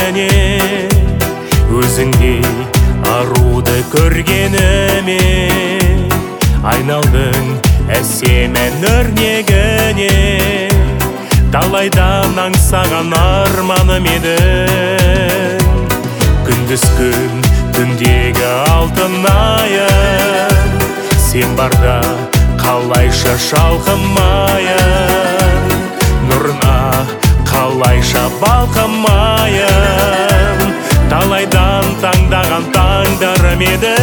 өзіңдей аруды көргеніме айналдың әсемен өрнегіне. Талайдан аңсаған арманым едің, күндіз күн түндегі алтын айым. Сен барда қалайша шалқымайым, нұрына қалайша балқымайым. Талайдан таңдаған таңдарым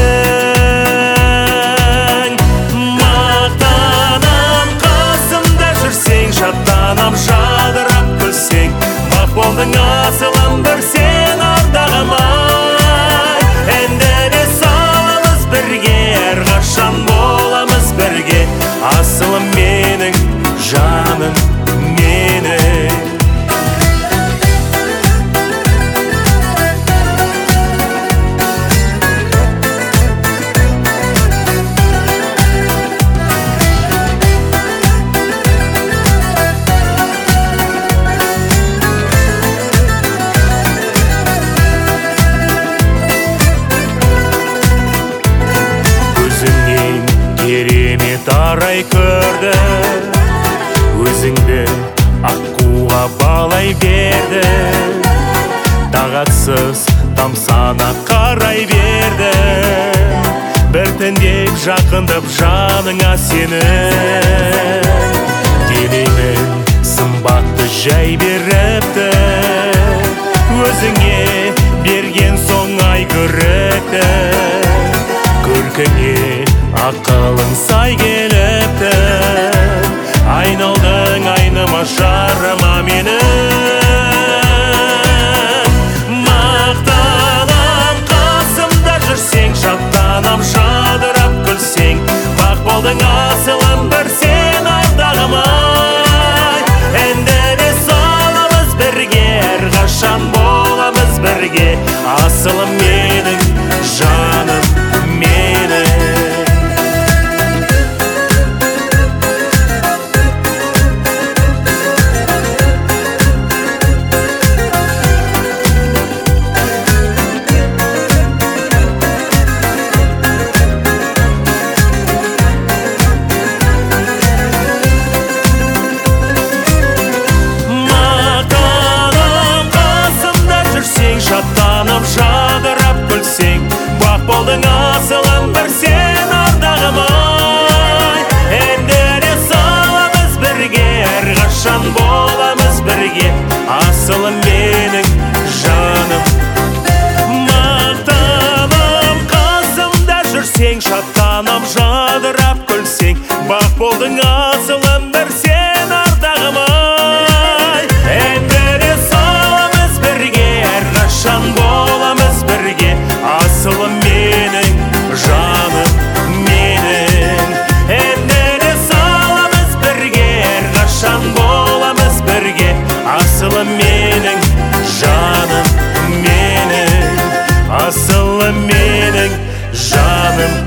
едің. Мақтанам қасымда жүрсең, шаттанам жадырап күлсең. Бақ болдың асылым бір сен ардағым-ай. Әндере саламыз бірге, әрқашан боламыз бірге. Асылым менің, жаным менің. Керемет арай көрді, өзіңді аққуға балай берді. Тағатсыз тамсана қарай берді, біртіндеп жақындап жаныңа сені. Денеймін сымбатты жай беріпті, өзіңе берген соң ай көрікті. Көркіңе ақылың сай келіпті, айналдың айныма жарыма менің. Мақтанам қасымда жүрсең, шаттанам жадырап күлсең. Бақ болдың асылым бір сен ардағым-ай. Әндере саламыз бірге, әрқашан боламыз бірге. Асылым менің, жаным менің. Шаттанып жадырап күлсең, бақ болдың асылым бір сен ардағым-ай. Әндере саламыз бірге, әрқашан боламыз бірге. Асылым менің, жаным. Мақтанам қасымда жүрсең, шаттанып жадырап күлсең. Бақ болдың асылым бір сен ардағым-ай. Әндере саламыз бірге, әрқашан боламыз бірге. Асылым менің, жаным менің. Әндере саламыз бірге, әрқашан боламыз бірге. Асылым менің, жаным менің. Асылым менің, жаным